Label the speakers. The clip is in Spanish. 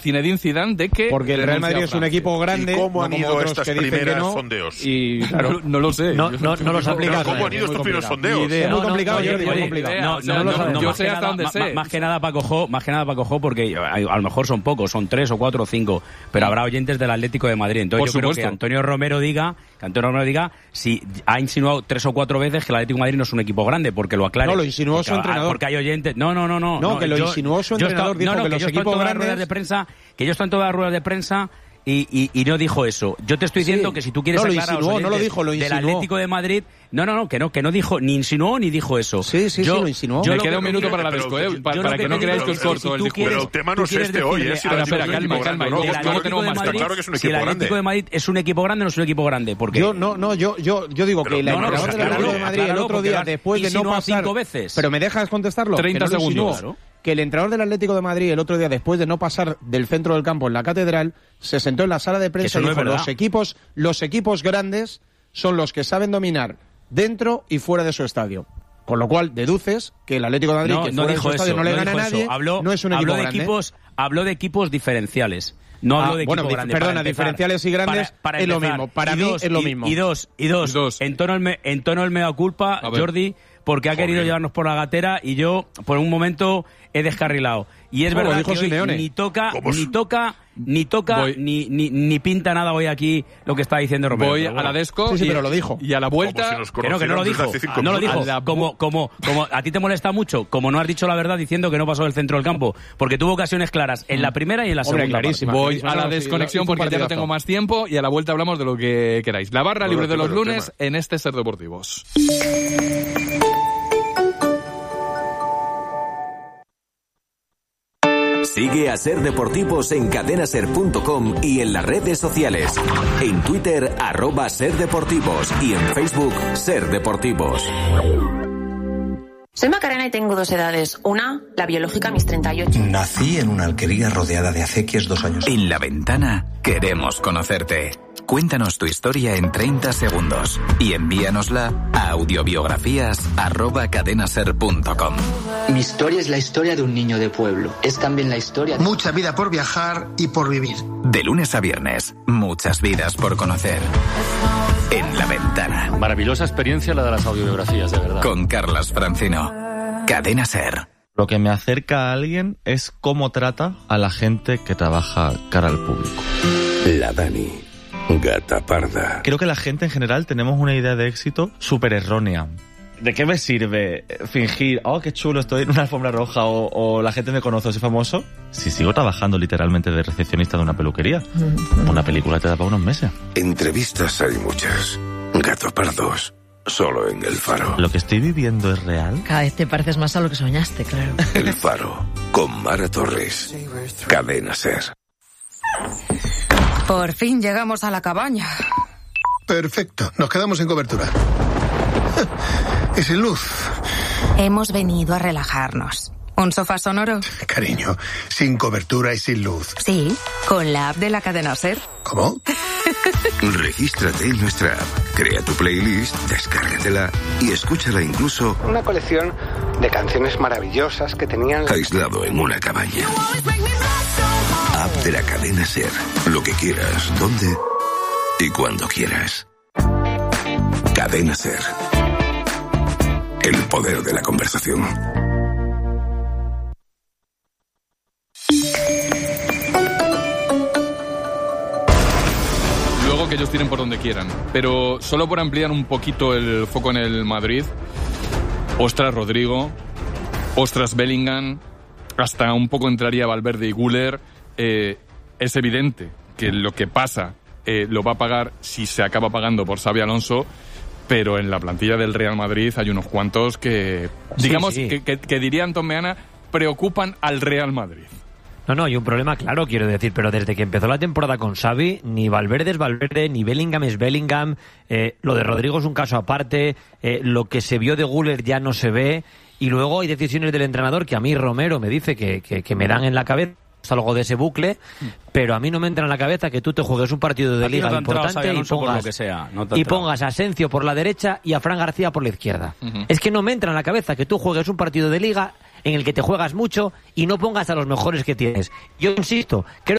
Speaker 1: Zinedine Zidane de que...
Speaker 2: Porque el Real Madrid es un equipo grande.
Speaker 3: ¿Y cómo han ido estas primeras sondeos?
Speaker 1: Y claro, no lo sé.
Speaker 4: No los aplica.
Speaker 3: ¿Cómo han ido estos primeros sondeos?
Speaker 2: Es muy complicado, Jordi, muy complicado.
Speaker 1: Yo sé hasta dónde sé.
Speaker 4: Más que nada Paco Jo, porque a lo mejor son pocos, son 3 o 4 o 5, pero habrá oyentes del Atlético de Madrid. Entonces yo creo que Antonio Romero diga si ha insinuado 3 o 4 veces que el Atlético de Madrid no es un equipo grande, porque lo aclare.
Speaker 2: No, lo insinuó su entrenador.
Speaker 4: Porque hay oyentes... No,
Speaker 2: que lo insinuó su entrenador, dijo que los equipos grandes...
Speaker 4: Que yo estoy en todas las ruedas de prensa y no dijo eso. Yo te estoy diciendo que si tú quieres aclarar
Speaker 2: no lo dijo, lo insinuó.
Speaker 4: Del Atlético de Madrid... Que no dijo, ni insinuó ni dijo eso.
Speaker 2: Sí, lo insinuó.
Speaker 1: Me queda un minuto para la disco, para que no creáis que es corto el discurso.
Speaker 3: Pero el tema no es este hoy, ¿eh? Si el
Speaker 4: Atlético de Madrid es un equipo grande o no es un equipo grande. Porque
Speaker 2: yo digo que el entrenador del Atlético de Madrid el otro día, después de no pasar...
Speaker 4: 5 veces.
Speaker 2: Pero ¿me dejas contestarlo?
Speaker 1: 30 segundos.
Speaker 2: Que el entrenador del Atlético de Madrid el otro día, después de no pasar del centro del campo en la Catedral, se sentó en la sala de prensa y dijo, los equipos grandes son los que saben dominar dentro y fuera de su estadio. Con lo cual deduces que el Atlético de Madrid, que fuera de su estadio no le gana a nadie, no es un equipo grande.
Speaker 4: Habló de equipos diferenciales. No hablo de equipos grandes.
Speaker 2: Perdona, diferenciales y grandes es lo mismo. Para mí es lo mismo.
Speaker 4: Y dos. En tono el mea culpa, Jordi, porque ha querido llevarnos por la gatera y yo, por un momento, he descarrilado. Y es verdad que hoy ni toca, ni pinta nada hoy aquí lo que está diciendo Romero.
Speaker 1: Voy a la Desco
Speaker 2: pero lo dijo.
Speaker 1: Y a la vuelta...
Speaker 4: Que no lo dijo. No lo dijo. Como a ti te molesta mucho, como no has dicho la verdad diciendo que no pasó del centro del campo, porque tuvo ocasiones claras en la primera y en la segunda.
Speaker 1: Voy a la desconexión porque ya no tengo más tiempo y a la vuelta hablamos de lo que queráis. La barra libre de los lunes en este Ser Deportivos.
Speaker 5: Sigue a Ser Deportivos en cadenaser.com y en las redes sociales. En Twitter, @SerDeportivos y en Facebook, Ser Deportivos.
Speaker 6: Soy Macarena y tengo 2 edades. Una, la biológica, mis 38.
Speaker 7: Nací en una alquería rodeada de acequias 2 años.
Speaker 5: En La Ventana queremos conocerte. Cuéntanos tu historia en 30 segundos y envíanosla a audiobiografías@cadenaser.com.
Speaker 8: Mi historia es la historia de un niño de pueblo. Es también la historia...
Speaker 7: Mucha vida por viajar y por vivir.
Speaker 5: De lunes a viernes, muchas vidas por conocer. En La Ventana.
Speaker 9: Maravillosa experiencia la de las audiobiografías, de verdad.
Speaker 5: Con Carlas Francino. Cadena Ser.
Speaker 10: Lo que me acerca a alguien es cómo trata a la gente que trabaja cara al público.
Speaker 11: La Dani. Gata parda.
Speaker 10: Creo que la gente en general tenemos una idea de éxito súper errónea. ¿De qué me sirve fingir, qué chulo, estoy en una alfombra roja o la gente me conoce, soy famoso? Si sigo trabajando literalmente de recepcionista de una peluquería. Una película te da para unos meses.
Speaker 11: Entrevistas hay muchas. Gato pardos. Solo en El Faro.
Speaker 10: ¿Lo que estoy viviendo es real?
Speaker 12: Cada vez te pareces más a lo que soñaste, claro.
Speaker 11: El Faro. Con Mara Torres. Cadena Ser.
Speaker 12: Por fin llegamos a la cabaña.
Speaker 7: Perfecto, nos quedamos sin cobertura. Y sin luz.
Speaker 12: Hemos venido a relajarnos. ¿Un sofá sonoro?
Speaker 7: Cariño, sin cobertura y sin luz.
Speaker 12: Sí, con la app de la cadena Ser.
Speaker 7: ¿Cómo?
Speaker 11: Regístrate en nuestra app, crea tu playlist, descárgatela y escúchala incluso...
Speaker 8: Una colección de canciones maravillosas que tenían...
Speaker 11: aislado en una cabaña. App de la cadena Ser. Lo que quieras, dónde y cuando quieras. Cadena Ser. El poder de la conversación.
Speaker 1: Luego que ellos tiren por donde quieran. Pero solo por ampliar un poquito el foco en el Madrid. Ostras Rodrigo. Ostras Bellingham. Hasta un poco entraría Valverde y Güler. Es evidente que lo que pasa lo va a pagar, si se acaba pagando, por Xabi Alonso, pero en la plantilla del Real Madrid hay unos cuantos que, digamos, sí. Que diría Antón Meana, preocupan al Real Madrid.
Speaker 4: No, y un problema claro, quiero decir, pero desde que empezó la temporada con Xavi, ni Valverde es Valverde, ni Bellingham es Bellingham, lo de Rodrigo es un caso aparte, lo que se vio de Güler ya no se ve, y luego hay decisiones del entrenador que a mí Romero me dice que me dan en la cabeza algo de ese bucle, pero a mí no me entra en la cabeza que tú te juegues un partido de liga importante y pongas a Asencio por la derecha y a Fran García por la izquierda. Es que no me entra en la cabeza que tú juegues un partido de liga en el que te juegas mucho y no pongas a los mejores que tienes. Yo insisto, creo